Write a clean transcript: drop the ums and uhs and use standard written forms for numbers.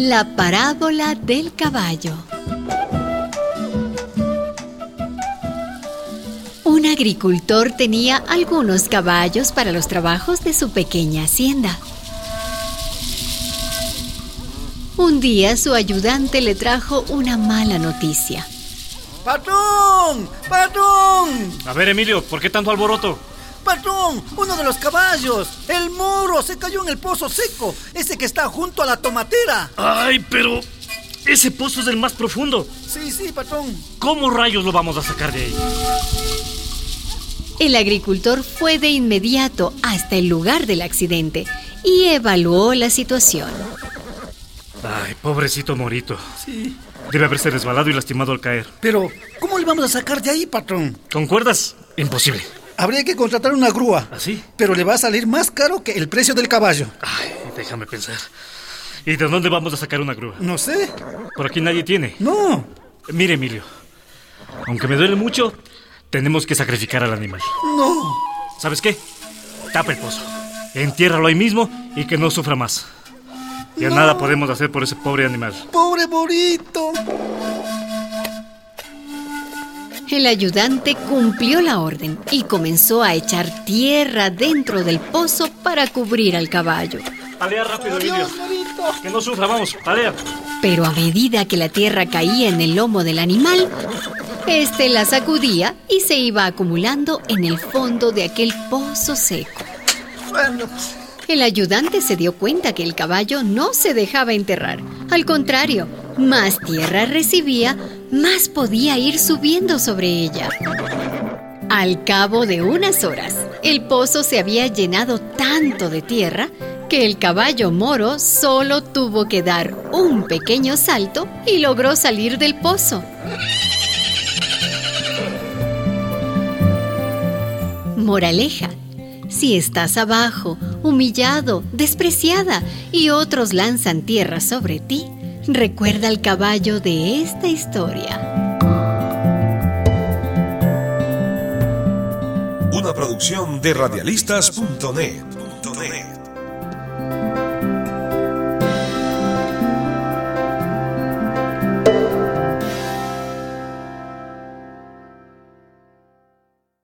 La parábola del caballo. Un agricultor tenía algunos caballos para los trabajos de su pequeña hacienda. Un día su ayudante le trajo una mala noticia. ¡Patrón! ¡Patrón! A ver, Emilio, ¿por qué tanto alboroto? ¡Patrón! ¡Uno de los caballos! ¡El moro! ¡Se cayó en el pozo seco! ¡Ese que está junto a la tomatera! ¡Ay, pero ese pozo es el más profundo! Sí, patrón. ¿Cómo rayos lo vamos a sacar de ahí? El agricultor fue de inmediato hasta el lugar del accidente y evaluó la situación. Ay, pobrecito morito. Sí. Debe haberse resbalado y lastimado al caer. Pero, ¿cómo le vamos a sacar de ahí, patrón? ¿Con cuerdas? Imposible. Habría que contratar una grúa. ¿Así? Pero le va a salir más caro que el precio del caballo. Ay, déjame pensar. ¿Y de dónde vamos a sacar una grúa? No sé. Por aquí nadie tiene. No. Mire, Emilio, aunque me duele mucho, tenemos que sacrificar al animal. No. ¿Sabes qué? Tapa el pozo, entiérralo ahí mismo y que no sufra más. Ya No. nada podemos hacer por ese pobre animal. ¡Pobre morito! El ayudante cumplió la orden y comenzó a echar tierra dentro del pozo para cubrir al caballo. Palea rápido, Emilio. ¡Adiós, morito! Que no sufra, vamos, palea. Pero a medida que la tierra caía en el lomo del animal, este la sacudía y se iba acumulando en el fondo de aquel pozo seco. Bueno, El ayudante se dio cuenta que el caballo no se dejaba enterrar. Al contrario, más tierra recibía, más podía ir subiendo sobre ella. Al cabo de unas horas, el pozo se había llenado tanto de tierra que el caballo moro solo tuvo que dar un pequeño salto y logró salir del pozo. Moraleja: si estás abajo, humillado, despreciada y otros lanzan tierra sobre ti, recuerda al caballo de esta historia. Una producción de radialistas.net.